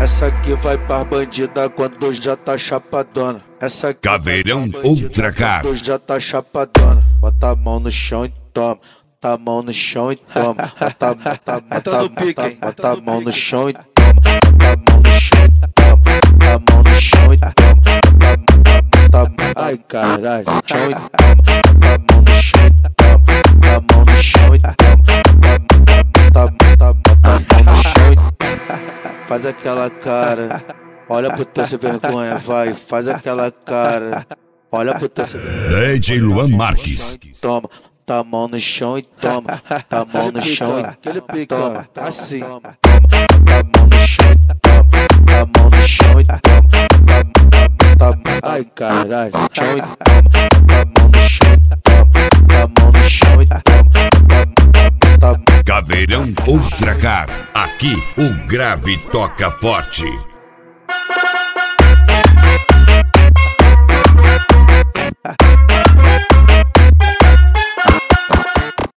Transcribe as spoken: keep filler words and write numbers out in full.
Essa aqui vai pra bandida quando já tá chapadona. Essa aqui Caveirão Ultra Car. quando já tá chapadona. Bota a mão no chão e toma. Bota a mão no chão e toma. Bota, bota, bota, bota, bota a mão no chão e toma. Bota a mão no chão e toma. Bota a mão no chão e toma. Bota, bota, bota, ai caralho, chão e toma. Bota a mão no chão e toma. Bota a mão no chão e toma. Bota, bota, bota a mão no chão e toma. Faz aquela cara, olha pro teu sem vergonha, vai, faz aquela cara, olha pro teu sem vergonha. D J Luan Marques. Toma, tá a mão no chão e toma, tá a mão no chão e toma, assim. Toma, tá a mão no chão e toma, tá a mão no chão e toma, tá, tá, ai caralho, chão e toma, tá a mão no chão e toma, tá a mão no chão e toma, tá, tá, tá. Caveirão Ultra Car. Aqui o grave toca forte.